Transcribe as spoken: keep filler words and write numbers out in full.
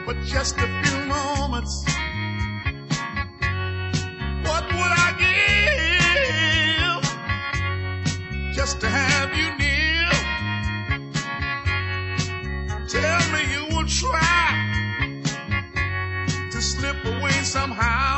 for just a few moments. What would I give just to have you near? Tell me you will try to slip away somehow.